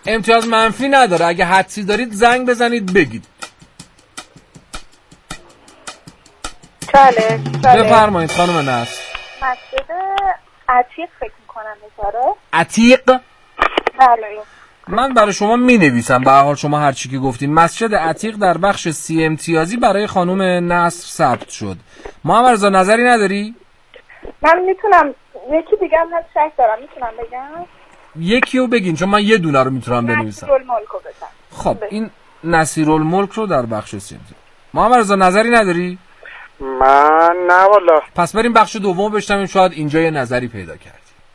امتیاز منفی نداره، اگه حدسی دارید زنگ بزنید بگید. چاله بفرمایید خانم نصر. مسجد عتیق فکر میکنم میذاره. عتیق؟ بله. من برای شما می نویسم، به هر حال شما هر چی که گفتین. مسجد عتیق در بخش 30 امتیازی برای خانم نصر ثبت شد. محمد رضا نظری نداری؟ من میتونم یکی دیگه هم هست، شک دارم، میتونم بگم؟ یکی رو بگین چون من یه دونه رو میتونم بنویسم. نصیرالملک رو بزن. خب این نصیرالملک رو در بخش 30 امتیاز. محمد رضا نظری نداری؟ من نه والا. پس بریم بخش دوم بشنویم، شاید اینجا یه نظری پیدا کردیم.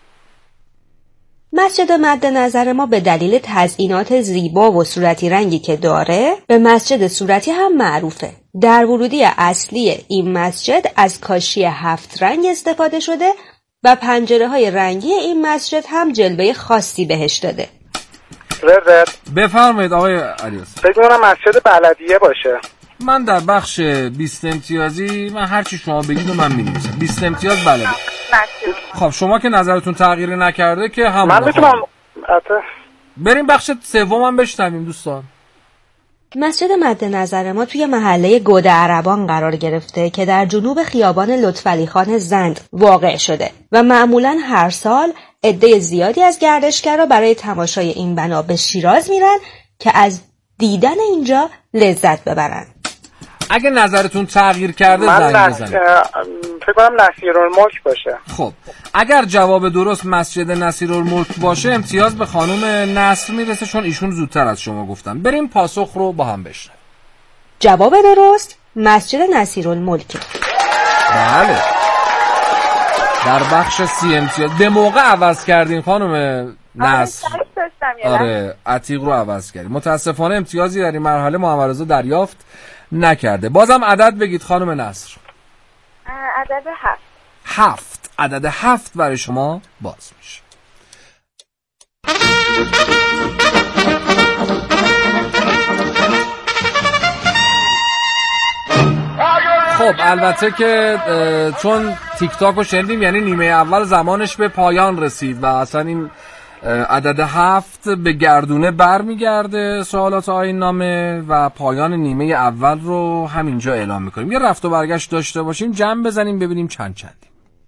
مسجد مد نظر ما به دلیل تزئینات زیبا و صورتی رنگی که داره به مسجد صورتی هم معروفه. در ورودی اصلی این مسجد از کاشی 7 رنگ استفاده شده و پنجره‌های رنگی این مسجد هم جلوه خاصی بهش داده. بفرمایید آقای علیوس. فکر کنم مسجد بلدیه باشه. من در بخش 20 امتیازی من هر چی شما بگید و من می‌نویسم. 20 امتیاز بلدیه. خب شما که نظرتون تغییر نکرده که همون. من میتونم بریم بخش سومم بشنویم دوستان. مسجد مد نظر ما توی محله گود عربان قرار گرفته که در جنوب خیابان لطفعلی خان زند واقع شده و معمولاً هر سال عده زیادی از گردشگرها برای تماشای این بنا به شیراز میرن که از دیدن اینجا لذت ببرن. اگه نظرتون تغییر کرده زنگ بزنید. فکر کنم نصیرالملک باشه. خب اگر جواب درست مسجد نصیرالملک باشه امتیاز به خانم نصر میرسه چون ایشون زودتر از شما گفتن. بریم پاسخ رو با هم بشنویم. جواب درست مسجد نصیرالملک. بله. در بخش 30 امتیاز به موقع عوض کردین خانم نصر. آره عتیق رو عوض کردیم. متاسفانه امتیازی در این مرحله محمد رضا دریافت نکرده. بازم عدد بگید خانم نصر. عدد 7. 7. عدد 7 برای شما باز میشه. خب البته که چون تیک تاک رو شنیدیم یعنی نیمه اول زمانش به پایان رسید و اصلا این عدد 7 به گردونه بر میگرده سوالات آیین نامه و پایان نیمه اول رو همینجا اعلام میکنیم. یه رفت و برگشت داشته باشیم، جمع بزنیم ببینیم چند چندیم.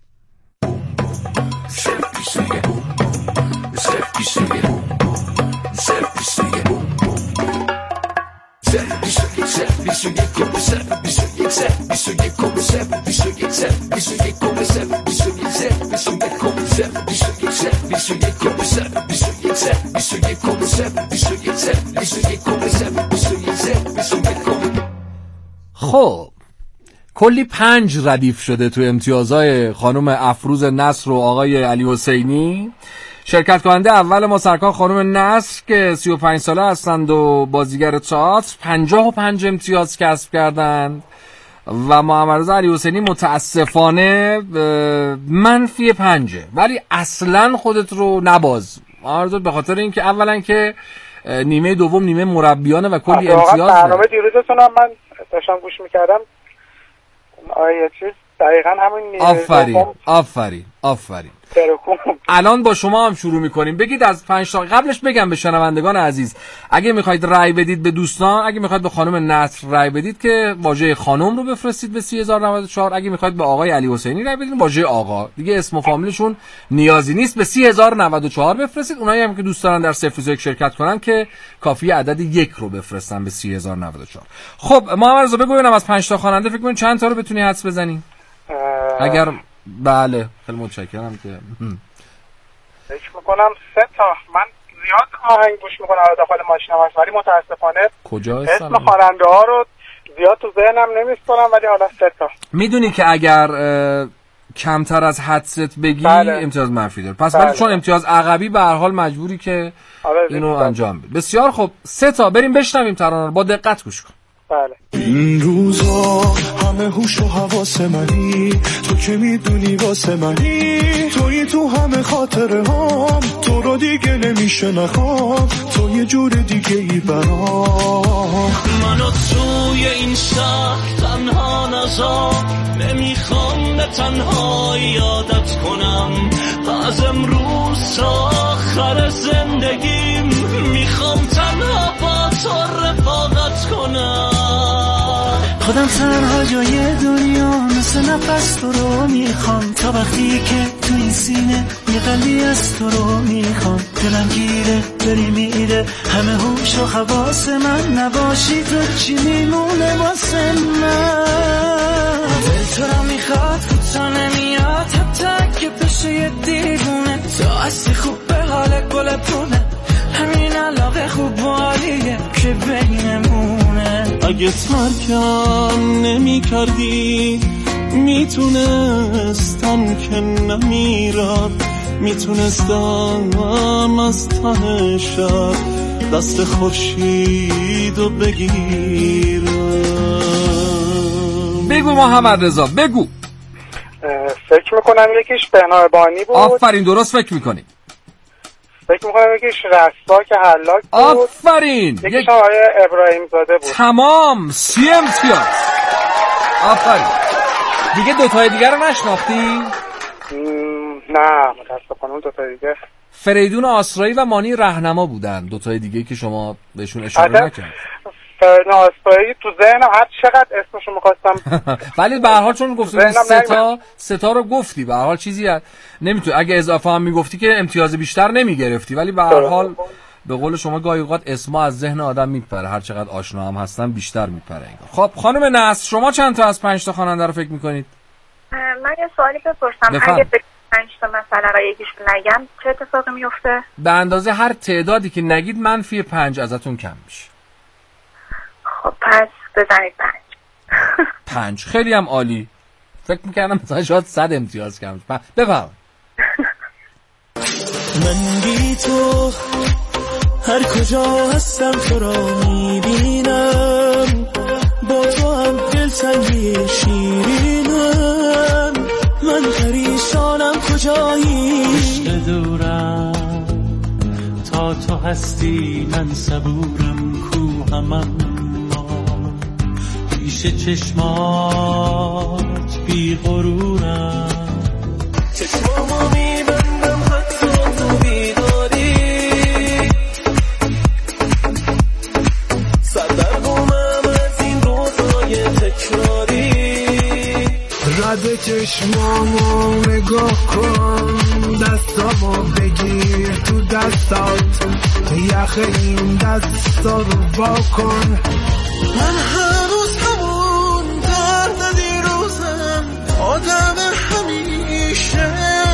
خب کلی 5 ردیف شده تو امتیازهای خانم افروز نصر و آقای علی حسینی. شرکت کننده اول ما سرکار خانم نصر که 35 ساله هستند و بازیگر تئاتر 55 امتیاز کسب کردند و محمد رضا علی حسینی متاسفانه منفی 5، ولی اصلا خودت رو نباز محمد رضا، به خاطر اینکه اولا که نیمه دوم نیمه مربیانه و کلی امتیاز برنامه دیروزتون هم من داشتم گوش میکردم. آیه چیز دقیقا همین آفرین. الان با شما هم شروع میکنیم. بگید از 5 تا قبلش بگم به شنوندگان عزیز اگه میخواید رای بدید به دوستان، اگه میخواید به خانم نصر رای بدید که واژه خانم رو بفرستید به 30094، اگه میخواید به آقای علی حسینی رای بدید واژه آقا، دیگه اسم و فامیلشون نیازی نیست، به 30094 بفرستید. اونایی هم که دوست دارن در 001 شرکت کنن که کافیه عدد 1 رو بفرستن به 30094. خب محمد رضا بگو ببینم از 5 تا خواننده فکر کنید چند تا رو بتونی حدس بزنی؟ اگر بله خیلی متشکرم که فکر میکنم 3 تا. من زیاد آهنگ گوش میکنم داخل ماشینم هست ولی متاسفانه کجا اسم خواننده ها رو زیاد تو ذهنم نمیسپارم، ولی حالا 3 تا. میدونی که اگر کمتر از حدست بگی امتیاز منفی داره، پس ولی چون امتیاز عقبی به هر حال مجبوری که اینو انجام بدی. بسیار خوب 3 تا. بریم بشنویم ترانه رو، با دقت گوش کن. بله. این روزا همه هوش و حواس منی، تو که میدونی واسه منی، توی تو همه خاطره هام، تو رو دیگه نمیشه نخوام، تو یه جور دیگه ای برام. منو توی این شهر تنها نذار، نمیخوام به تنهایی یادت کنم، از امروز تا آخر زندگیم میخوام تنها با تو رفاقت کنم. خودم تنها جای دنیا مثل نفس تو رو میخوام، تا وقتی که تو این سینه یه قلبی از تو رو میخوام. دلم گیره داری میره همه هوش و حواس من، نباشی تو چی میمونه واسه من؟ دل تو رو میخواد تو نمیاد، حتی که بشه یه دیوونه. تو هستی خوب به حال گل پونه، همین علاقه خوب و عالیه که بینمونه. اگه ترکم نمی کردی میتونستم که نمیرم، میتونستم از ته شب دست خورشیدو بگیرم. بگو محمد رضا بگو. فکر میکنم یکیش بهنام بانی بود. آفرین درست فکر میکنی. فکر میکنم یکیش رسا که حلاک بود. آفرین. یکیش آقای ابراهیم زاده بود. تمام 30 امتیاز. آفرین. دیگه دوتای دیگه رو نشناختی؟ نه متاسفانه اون دوتای دیگه فریدون آسرایی و مانی رهنما بودن، دوتای دیگه که شما بهشون اشاره نکردید. فریدون آسرایی تو ذهنم هر چقدر اسمشو می‌خواستم ولی به هر حال چون گفتم سه تا رو گفتی، به هر حال چیزی نمیتونی، اگه اضافه هم میگفتی که امتیاز بیشتر نمیگرفتی، ولی به هر حال به قول شما گاهی اوقات اسما از ذهن آدم میپره، هر چقدر آشنا هم هستن بیشتر میپره. خب خانم نصر شما چند تا از 5 تا خواننده رو فکر میکنید؟ من یه سوالی بپرسم. اگه 5 تا مثلا را یکیش نگم چه اتفاقی میفته؟ به اندازه هر تعدادی که نگید منفی 5 ازتون کم میشه. خب پس بزنید 5. خیلی هم عالی. فکر میکردم مثلا شاید 100 امتیاز کم میشه. بفرمایید. من بی تو هر کجا هستم تو را میبینم، با تو هم دلتنگی شیرینم. من پریشانم کجایی، عشق دورم تا تو هستی، من صبورم کوهمم پیش چشمات بی غرورم. چشمامو میبندم حتی تو بیداری، سردرگمم از این روزای تکراری. رد چشمامو نگاه کن، دستامو بگیر تو دستات، یخ این دستا رو وا کن. من هنوز همون درد دیروزم، آدم همیشه،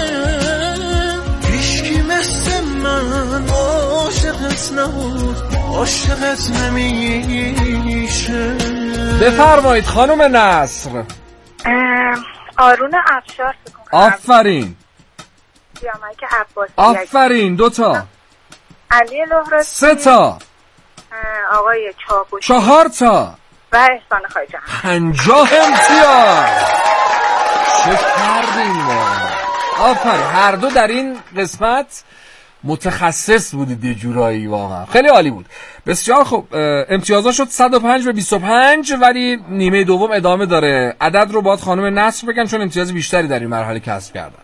هیچکی مثل من عاشقت نبود، عاشقت نمیشه. بفرمایید خانم نصر. آرون افشار سکون. آفرین. سیامک عباسی. آفرین. 2 تا. علی لهراتی. 3 تا. آقای چاوشی. 4 تا. و احسان خواجه. 50 امتیاز. چه کردین ما؟ آفرین. هر دو در این قسمت متخصص بودید یه جورایی، واقعا خیلی عالی بود. بسیار خوب. امتیازا شد 105 به 25، ولی نیمه دوم ادامه داره. عدد رو باید خانم نصر بگن چون امتیاز بیشتری در این مرحله کسب کردن.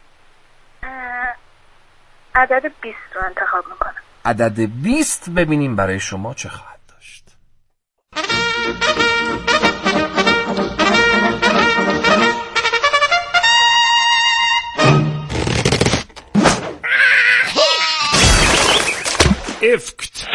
عدد 20 رو انتخاب میکنم. عدد 20 ببینیم برای شما چه خواهد داشت. افکت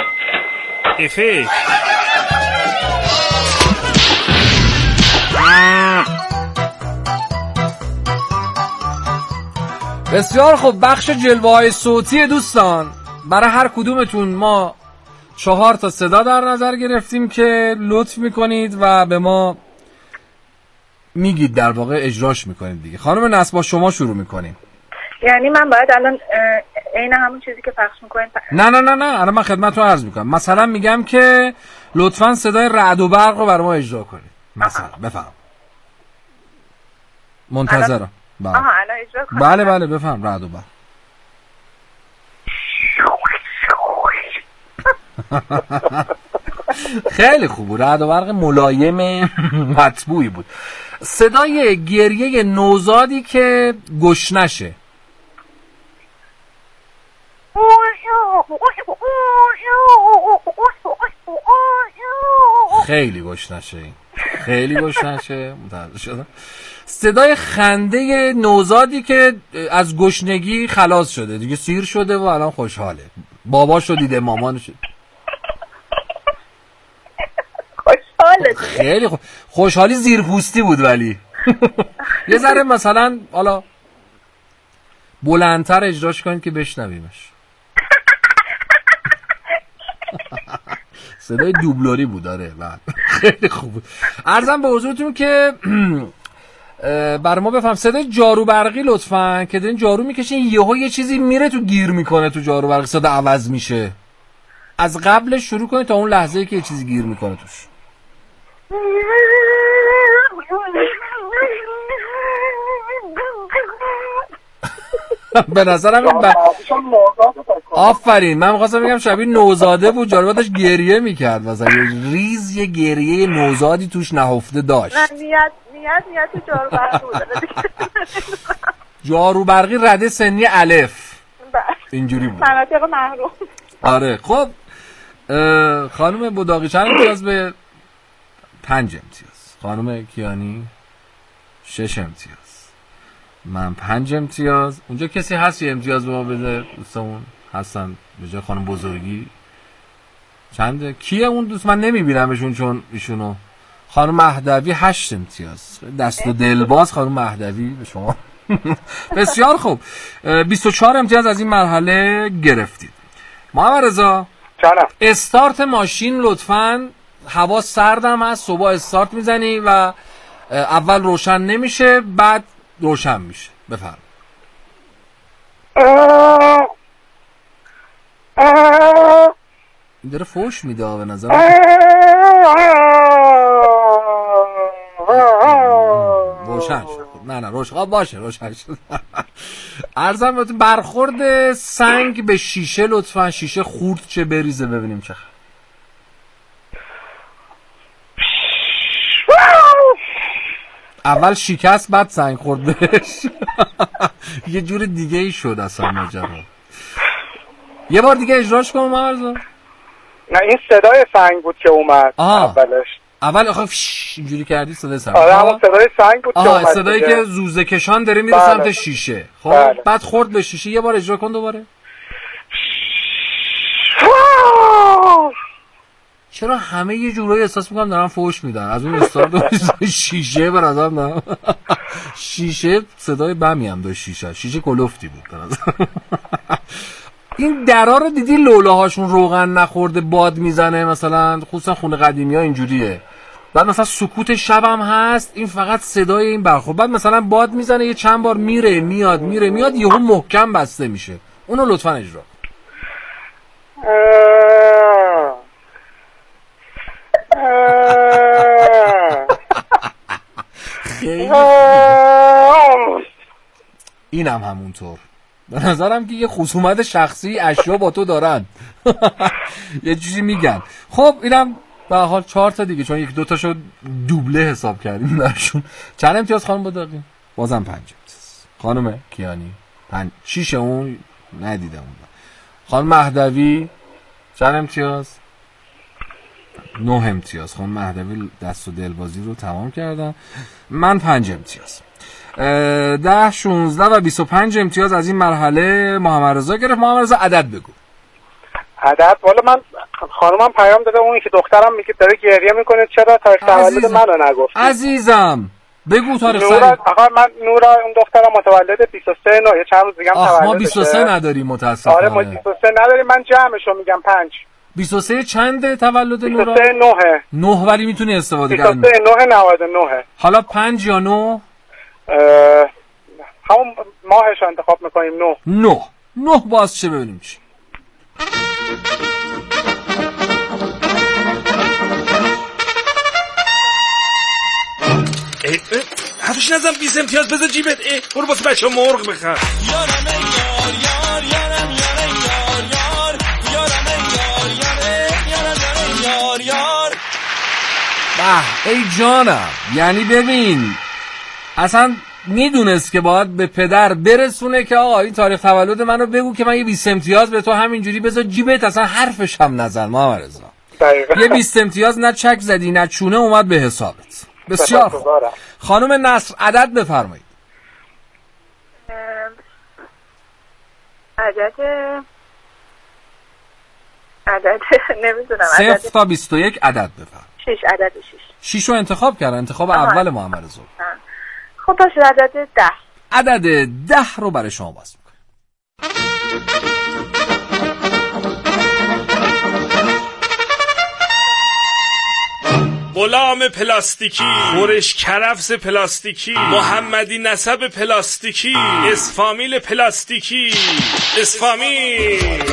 بسیار خوب. بخش جلوه‌های صوتی دوستان، برای هر کدومتون ما 4 تا صدا در نظر گرفتیم که لطف میکنید و به ما میگید، در واقع اجراش میکنید دیگه. خانم نصر با شما شروع میکنیم. یعنی من باید الان عین همون چیزی که پخش میکنید؟ نه الان من خدمتتون عرض میکنم. مثلا میگم که لطفاً صدای رعد و برق رو برای ما اجرا کنید. مثلا بفهم. منتظرم. الان اجرا کنم. بله بفهم. رعد و برق. خیلی خوب بود. رعد و برق ملایم مطبوعی بود. صدای گریه نوزادی که گشنشه. خیلی گشنشه این، خیلی گشنشه. متوجه شدم. صدای خنده نوزادی که از گشنگی خلاص شده دیگه، سیر شده و الان خوشحاله، باباشو دیده، مامانشو. خوشحاله، خیلی خوشحالی زیرپوستی بود ولی یه ذره مثلا حالا بلندتر اجراش کنید که بشنویمش. صدای دوبلوری بود. داره خیلی خوب بود. عرضم به حضورتون که برای ما بفهم صدای جارو برقی لطفاً، که دارین جارو میکشین یهو یه چیزی میره تو گیر میکنه تو جارو برقی، صدا عوض میشه. از قبلش شروع کنید تا اون لحظه‌ای که یه چیزی گیر میکنه توش. به نظرم این آفرین، من می‌خواستم بگم شبیه نوزاده بود، جارو داشت گریه میکرد مثلا ریز، یه گریه نوزادی توش نهفته داشت. نیت تو جارو برقی بود. جارو برقی رده سنی الف اینجوری بود، مناطق محروم. آره. خب خانم بوداقی چند امتیاز؟ به 5 امتیاز. خانم کیانی 6 امتیاز. من 5 امتیاز. اونجا کسی هست یه امتیاز به ما بده؟ دوستمون هستن به جای خانم بزرگی؟ چنده؟ کیه اون دوست؟ من نمیبینمشون چون ایشونو. خانم مهدوی 8 امتیاز. دست و دلباز خانم مهدوی به شما. بسیار خوب. 24 امتیاز از این مرحله گرفتید. محمد رضا استارت ماشین لطفاً. هوا سردم هست، صبح استارت میزنی و اول روشن نمیشه بعد روشن میشه. بفرم. این داره فوش میده به نظر. روشن شد. نه روشن باشه، روشن شد. عرضم بهتون برخورد سنگ به شیشه لطفا. شیشه خورد چه بریزه ببینیم چه خبر. اول شکست بعد سنگ خورد بهش. یه جور دیگه ای شد اصلا ماجرا. یه بار دیگه اجراش کنم مرزا. نه این صدای سنگ بود که اومد اولش. اول آخه اینجوری کردی صدای سنگ. آره همون صدای سنگ بود که اومد. صدایی که زوزه کشان داره میره سمت شیشه. خب بعد خورد به شیشه. یه بار اجرا کن دوباره. چرا همه یه جورایی احساس میکنم دارن فوش میدن از اون استارت شیشه برادرم نه. شیشه صدای بمی هم داشت. شیشه کلفتی بود برادرم. این درا رو دیدی لوله هاشون روغن نخورده باد میزنه مثلا، خصوصا خونه قدیمی ها اینجوریه. بعد مثلا سکوت شب هم هست، این فقط صدای این برخورد. بعد مثلا باد میزنه یه چند بار میره میاد یهو محکم بسته میشه. اونو لطفا اجرا. اینم همونطور. به نظرم که یه خصومت شخصی اشیا با تو دارن. یه چیزی میگن. خب اینم به حال 4 تا دیگه، چون 1-2 تاشو دوبله حساب کردیم درشون. چند امتیاز خانم بوداقی؟ بازم 5 امتیاز. خانم کیانی 6 اون ندیدم اون. خانم مهدوی چند امتیاز؟ 9 امتیاز. خانم مهدوی دست و دلبازی رو تمام کردن. من 5 امتیاز. 10 16 و 25 امتیاز از این مرحله محمد رضا گرفت. محمد رضا عدد بگو. عدد والا من خانمم پیام داده اون که دخترم میگه داره گریه میکنه چرا تاریخ تولد منو نگفت. عزیزم بگو تاریخ سال. آقا من نورا اون دخترم متولد 23 9 یه چند روز دیگه هم تولدشه. ما 23 نداریم متاسفانه. آره ما 23 نداریم. من جمعشو میگم 5. 23 چنده تولد نورا؟ 23 9 ولی میتونی استفاده کنی. 23 9 99. حالا 5 یا 9؟ همون ماهش انتخاب میکنیم. 9 باز چه ببینیم چی. حرفش نزن 20 امتیاز بذار جیبت. برو واسه بچه ها مرغ بخر. یارم یار یارم ای جانم. یعنی ببین اصلا میدونست که باید به پدر برسونه که آقا این تاریخ تولد منو بگو که من یه 20 امتیاز به تو همینجوری بذار جیبت، اصلا حرفش هم نزن محمد رضا. یه 20 امتیاز نه چک زدی نه چونه اومد به حسابت. بسیار خوب. خانم نصر عدد بفرمایید. عدد نمیدونم. 0 تا 21 عدد بفرمایید. 6 عدد 6. 6 رو انتخاب کردن، انتخاب اول محمد رضا. خب باشه عدد 10. عدد 10 رو برای شما باز می‌کنم. غلام پلاستیکی، خورش کرفس پلاستیکی، محمدی نسب پلاستیکی، اسفامیل پلاستیکی، اسفامیل.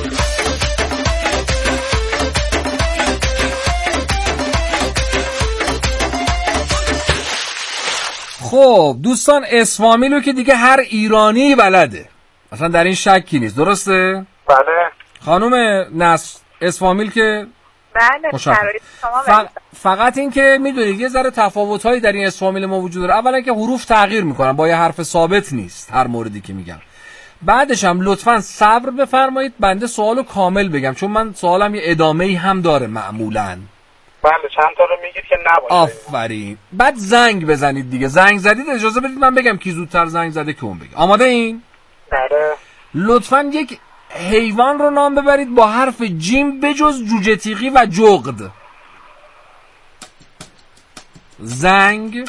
خب دوستان اسفامیل رو که دیگه هر ایرانی بلده، اصلا در این شکی نیست، درسته؟ بله. خانم نصر اسفامیل که بله فقط این که میدونید یه ذره تفاوت‌هایی در این اسفامیل ما وجود داره. اولا که حروف تغییر میکنن، با یه حرف ثابت نیست هر موردی که میگم. بعدش هم لطفاً صبر بفرمایید بنده سوالو کامل بگم، چون من سوالم یه ادامه‌ای هم داره معمولاً. بله چند تا رو میگید که نباشه. آفرین. بعد زنگ بزنید دیگه. زنگ زدید اجازه بدید من بگم کی زودتر زنگ زده که اون بگه. آماده این؟ بله. لطفاً یک حیوان رو نام ببرید با حرف جیم بجز جوجه تیغی و جغد. زنگ.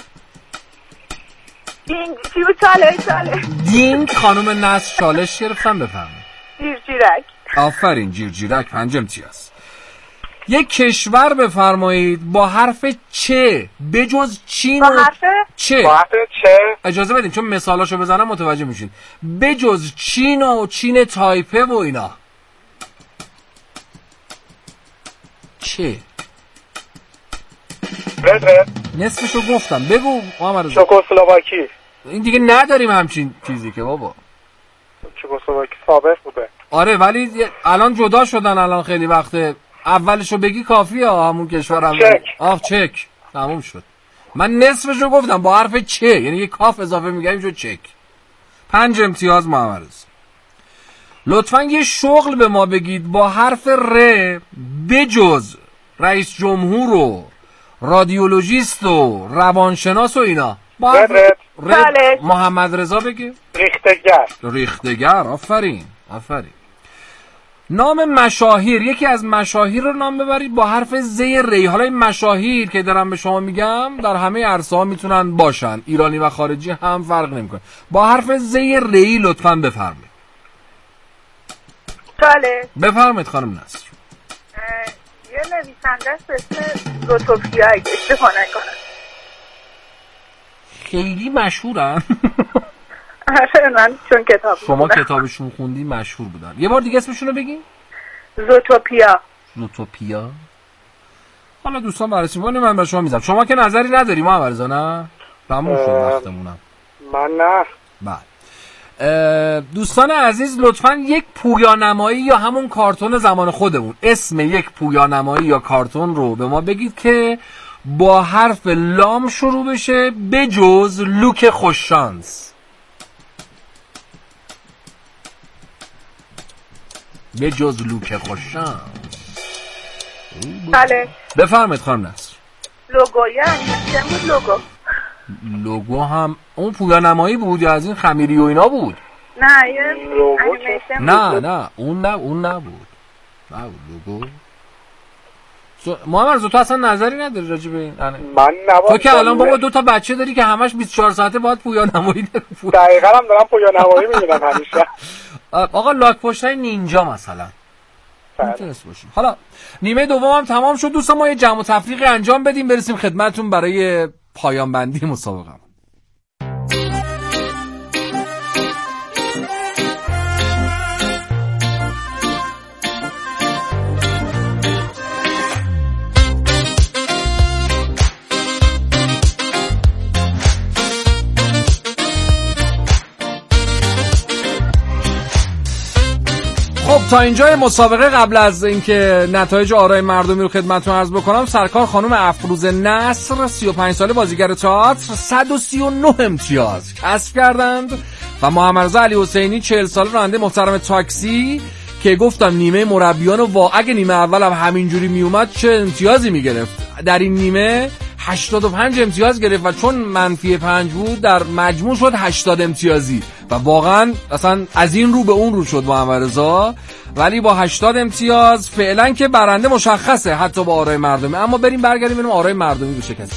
دینگ. چاله. دینگ. خانم نصر چالش گرفتن، بفرمایید. جیرجیرک. آفرین جیرجیرک 5 امتیاز. یک کشور بفرمایید با حرف چه بجز چین و چه. با حرف چه. اجازه بدین چون مثالاشو بزنم متوجه میشین. بجز چین و چین تایپه و اینا. چه؟ رد. نصفشو گفتم. بگو محمد رضا. چکسلواکی. این دیگه نداریم همچین چیزی که بابا. چکسلواکی ثابت بوده. آره ولی الان جدا شدن، الان خیلی وقته. اولشو بگی کافیه. همون کشور هم چک. تموم شد. من نصفشو گفتم با حرف چه، یعنی یه کاف اضافه میگم شد چک. 5 امتیاز محمد رضا. لطفاً یه شغل به ما بگید با حرف ر بجز رئیس جمهور و رادیولوژیست و روانشناس و اینا. با حرف ر محمد رضا بگه. ریختگر. آفرین. نام مشاهیر، یکی از مشاهیر رو نام ببرید با حرف ز ری. حالا این مشاهیر که دارم به شما میگم در همه عرصه ها میتونن باشن، ایرانی و خارجی هم فرق نمیکنه. با حرف ز ری لطفاً بفرمایید. بفرمایید خانم نصر. یه نویسنده است اسم زوتوپیا اگه اشتباه نکنم. خیلی مشهورن. من چون کتاب شما کتابشون خوندی مشهور بودن. یه بار دیگه اسمشون رو بگین. زوتوپیا. حالا دوستان بررسی می‌کنیم، من به شما میذارم. شما که نظری نداری محمد رضا؟ نه تموم شد وقتمونم. من نه. بله دوستان عزیز لطفاً یک پویانمایی یا همون کارتون زمان خودمون، اسم یک پویانمایی یا کارتون رو به ما بگید که با حرف لام شروع بشه بجز لوک خوششانس. بجز لوک خوششانس. بله بفرمایید خانم نصر. لوگو یعنی لوگو هم اون پویانمایی بود یا از این خمیری و اینا بود؟ نه یه انیمیشن. نه اون نبود. لوگو. محمد رضا تو اصلا نظری نداری راجع به این؟ من نباید. تو که الان بابا 2 بچه داری که همش 24 ساعته باید پویانمایی دقیقاً هم دارم پویانمایی می‌بینم همیشه. آقا لاک پشتای نینجا مثلا میتونست باشه. حالا نیمه دوم هم تمام شد دوستان، ما یه جمع و تفریقی انجام بدیم برسیم خدمتتون برای پایان بندی مسابقه. تا اینجای مسابقه قبل از اینکه نتایج آرای مردمی رو خدمتتون عرض بکنم، سرکار خانم افروز نصر 35 ساله بازیگر تئاتر 139 امتیاز کسب کردند و محمد رضا علی حسینی 40 ساله راننده محترم تاکسی که گفتم نیمه مربیان و اگه نیمه اول هم همینجوری میومد چه امتیازی میگرفت، در این نیمه 85 امتیاز گرفت و چون منفی 5 بود در مجموع شد 80 امتیازی و واقعا اصلا از این رو به اون رو شد محمد رضا، ولی با 80 امتیاز فعلا که برنده مشخصه حتی با آرای مردمی. اما بریم برگردیم ببینیم آرای مردمی بشه کسی.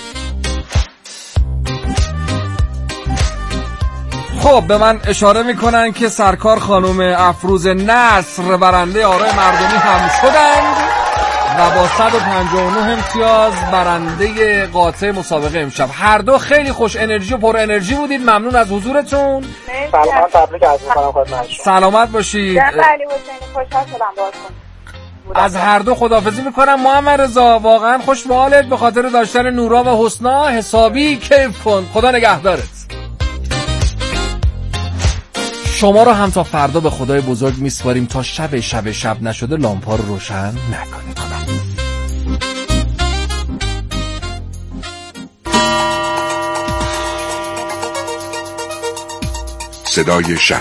خب به من اشاره میکنن که سرکار خانم افروز نصر برنده آرای مردمی هم شدند و با 159 امتیاز برنده قاطع مسابقه امشب. هر دو خیلی خوش انرژی و پر انرژی بودید. ممنون از حضورتون. سلامت، تبریک عرض می‌کنم خدمت شما. سلامت باشید. علی حسینی خوشحال شدم باهاتون. از هر دو خداحافظی میکنم. محمد رضا واقعا خوش به حالت، به خاطر داشتن نورا و حسنا حسابی کیف کن. خدا نگهدارت. شما رو هم تا فردا به خدای بزرگ میسپاریم تا شب نشده لامپا رو روشن نکنید. خدا صدای شهر.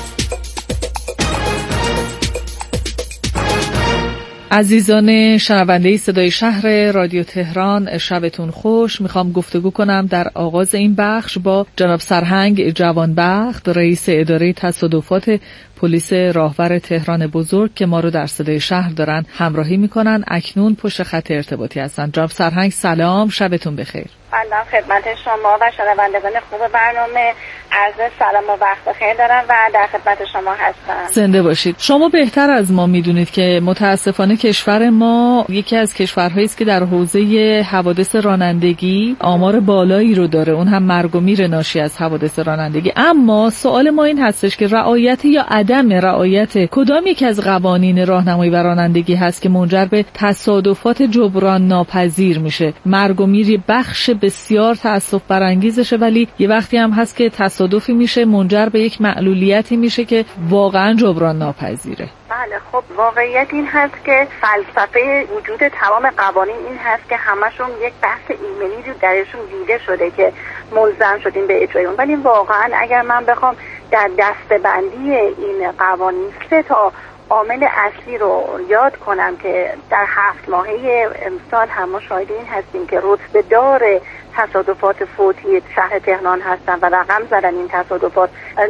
عزیزان شنونده صدای شهر رادیو تهران، شبتون خوش. میخوام گفتگو کنم در آغاز این بخش با جناب سرهنگ جوانبخت، رئیس اداره تصادفات پلیس راهور تهران بزرگ که ما رو در صدای شهر دارن همراهی میکنن. اکنون پشت خط ارتباطی هستن. جناب سرهنگ سلام، شبتون بخیر. سلام خدمت شما و شنوندگان خوب برنامه. عرض سلام و وقت بخیر دارم و در خدمت شما هستم. زنده باشید. شما بهتر از ما میدونید که متاسفانه کشور ما یکی از کشورهایی است که در حوزه حوادث رانندگی آمار بالایی رو داره، اون هم مرگ و میر ناشی از حوادث رانندگی. اما سوال ما این هستش که رعایت یا عدم رعایت کدام یک از قوانین راهنمایی و رانندگی هست که منجر به تصادفات جبران ناپذیر میشه؟ مرگ و میر بخش بسیار تأسف برانگیزشه، ولی یه وقتی هم هست که تصادفی میشه منجر به یک معلولیتی میشه که واقعا جبران ناپذیره. بله خب واقعیت این هست که فلسفه وجود تمام قوانین این هست که همشون یک بحث ایمنی رو درشون دیده شده که ملزم شدیم به اجرای اون، ولی واقعا اگر من بخوام در دسته‌بندی این قوانین 3 تا عامل اصلی رو یاد کنم که در 7 ماهه امسال هم ما شاهد این هستیم که رتبه دار تصادفات فوتی شهر تهران هستن و رقم زدن این تصادفات.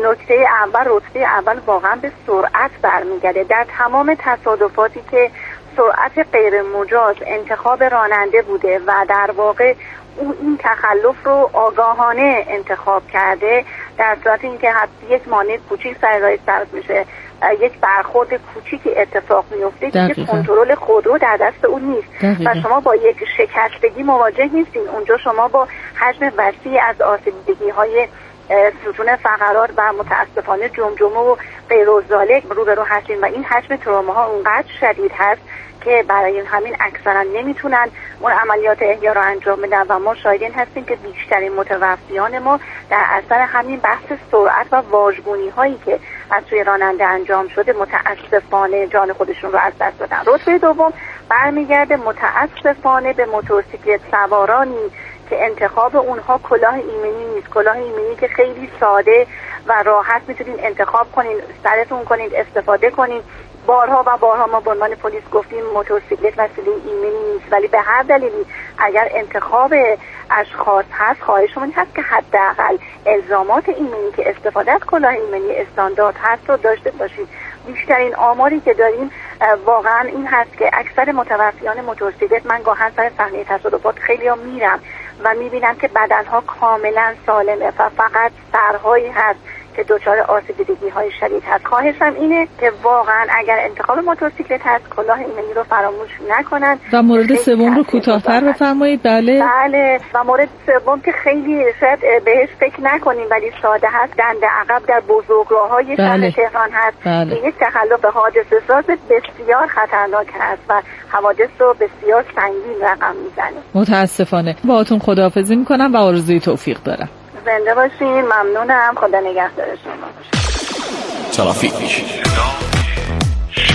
رتبه اول واقعا به سرعت برمیگرده. در تمام تصادفاتی که سرعت غیر مجاز انتخاب راننده بوده و در واقع او این تخلف رو آگاهانه انتخاب کرده، در صورت اینکه یک مانع کوچیک سر راه سبز میشه، یک برخورد کوچیکی اتفاق میفته، دیگه کنترل خودرو در دست اون نیست و شما با یک شکستگی مواجه نیستین. اونجا شما با حجم وسیع از آسیب‌دیدگی‌های ستون فقرات و متاسفانه جمجمه و غیرالذالک روبرو هستین و این حجم تروماها اونقدر شدید هست که برای همین اکثرا نمیتونن اون عملیات احیا رو انجام بدن و ما شاهدین هستیم که بیشترین متوفیان ما در اثر همین بحث سرعت و واژگونی هایی که از سوی راننده انجام شده متاسفانه جان خودشون رو از دست دادن. رتبه دوم برمیگرده متاسفانه به موتورسیکلت سوارانی که انتخاب اونها کلاه ایمنی نیست، کلاه ایمنی که خیلی ساده و راحت میتونین انتخاب کنین، سرتون کنین، استفاده کنین. بارها و بارها ما به عنوان پلیس گفتیم موتورسیکلت وسیله ایمنی نیست، ولی به هر دلیلی اگر انتخاب اشخاص هست خواهشمون هست که حداقل الزامات ایمنی که استفاده از کلاه ایمنی استاندارد هست رو داشته باشید. بیشترین آماری که داریم واقعا این هست که اکثر متوفیان موتورسیکلت، من گاهن سر صحنه تصادفات خیلی میرم و میبینم که بدنها کاملا سالمه و فقط سرهایی هست که دچار آسیب‌دیدگی‌های شدید هست. خواهشم اینه که واقعا اگر انتخاب موتورسیکلت هست کلاه ایمنی رو فراموش نکنن. و مورد سوم رو کوتاه‌تر بفرمایید. بله و مورد سوم که خیلی شاید بهش فکر نکنیم ولی ساده هست، دنده عقب در بزرگراه‌های شهر تهران هست که یک تخلف حادثه ساز بسیار خطرناک هست و حوادث رو بسیار سنگین رقم میزنه. متاسفانه. باهاتون خداحافظی میکنم و آرزوی توفیق دارم. زنده باشین. ممنونم. خدا نگهدار شما. ترافیک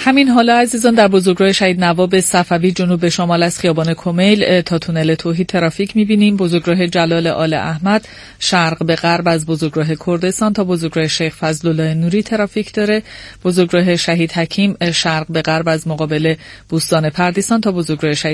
همین حالا عزیزان در بزرگراه شهید نواب صفوی جنوب به شمال از خیابان کمیل تا تونل توحید ترافیک می‌بینیم. بزرگراه جلال آل احمد شرق به غرب از بزرگراه کردستان تا بزرگراه شیخ فضلالله نوری ترافیک داره. بزرگراه شهید حکیم شرق به غرب از مقابل بوستان پردیسان تا بزرگراه شهید